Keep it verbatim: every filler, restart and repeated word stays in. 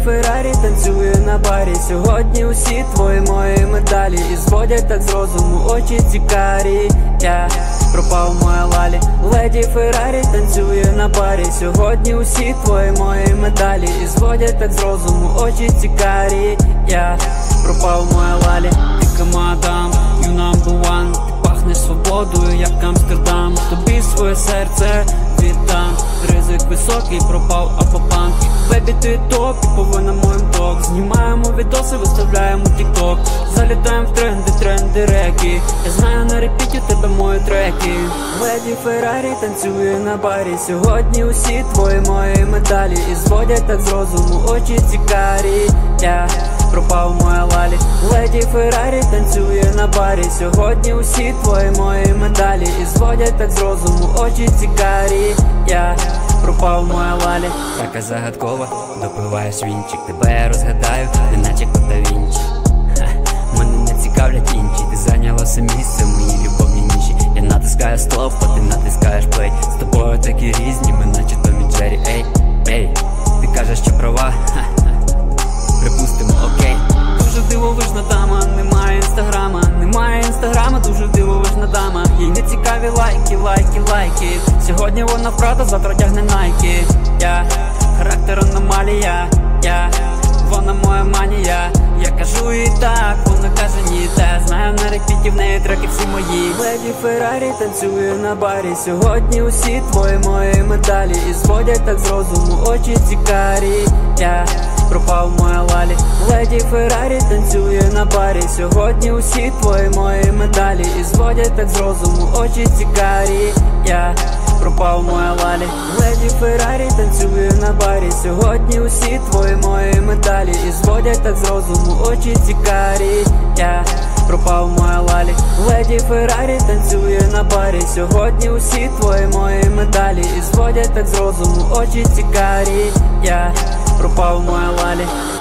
Феррарі танцює на барі. Сьогодні усі твої мої медалі і зводять так з розуму очі цікарі. Я пропав моя лалі. Леді Феррарі танцює на барі. Сьогодні усі твої мої медалі і зводять так з розуму очі цікарі. Я пропав моя лалі. Ти мадам, you number one. Ти пахнеш свободою, як Амстердам. Тобі своє серце віддам. Ризик високий, пропав апопанк. Бебі, ти топ, і повинна моїм ток. Знімаємо відоси, виставляємо тік-ток. Залітаємо в тренди, тренди реки. Я знаю, на репіті тебе мої треки. Леді Феррарі танцює на барі. Сьогодні усі твої мої медалі і зводять так з розуму очі цікарі. Я пропав моя лалі. Леді Феррарі танцює на барі. Сьогодні усі твої мої медалі і зводять так з розуму очі цікарі. Я пропав моя лалі. Така загадкова, допиваєш вінчик. Тебе я розгадаю, неначе Кота Вінчі. Мене не цікавлять інші. Ти зайняла все місце в моїй любовній ніші. Я натискаю стоп, а ти натискаєш плей. З тобою такі різні, ми наче Том і Джері. Ей, ей, ти кажеш, що права. Припустимо, окей. Дуже дивовижна дама, немає інстаграма. Немає інстаграма, дуже дивовижна дама. Їй не цікаві лайки, лайки, лайки. Сьогодні вона вправда, завтра тягне найки. Я характер аномалія. Я, вона моя манія. Я кажу їй так, вона каже ні. Та знаю, на репіті в неї треки всі мої. Леді Феррарі танцює на барі. Сьогодні усі твої мої медалі і зводять так з розуму очі цікарі. Я пропав моя лалі. Леді Феррарі танцює на барі. Сьогодні усі твої мої медалі і зводять так з розуму очі цікарі. Я пропав моя лалі. Леді Феррарі танцює на барі. Сьогодні усі твої мої медалі і зводять так з розуму очі цікарі. Я пропав моя лалі. Леді Феррарі танцює на барі. Сьогодні усі твої мої медалі і зводять так з розуму очі цікарі. Я пропав моя лалі.